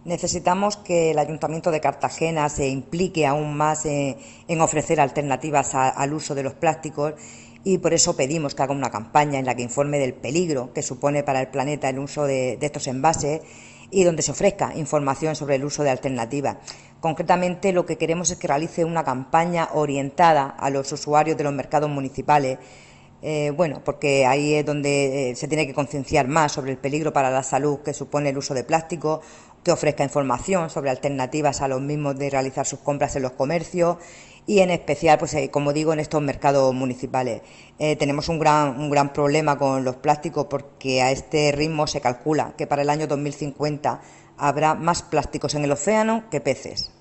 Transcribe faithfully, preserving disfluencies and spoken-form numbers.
Necesitamos que el Ayuntamiento de Cartagena se implique aún más en, en ofrecer alternativas a, al uso de los plásticos y por eso pedimos que haga una campaña en la que informe del peligro que supone para el planeta el uso de, de estos envases y donde se ofrezca información sobre el uso de alternativas. Concretamente, lo que queremos es que realice una campaña orientada a los usuarios de los mercados municipales, eh, bueno, porque ahí es donde eh, se tiene que concienciar más sobre el peligro para la salud que supone el uso de plástico, que ofrezca información sobre alternativas a los mismos de realizar sus compras en los comercios y en especial, pues eh, como digo, en estos mercados municipales. Eh, tenemos un gran, un gran problema con los plásticos porque a este ritmo se calcula que para el año dos mil cincuenta habrá más plásticos en el océano que peces.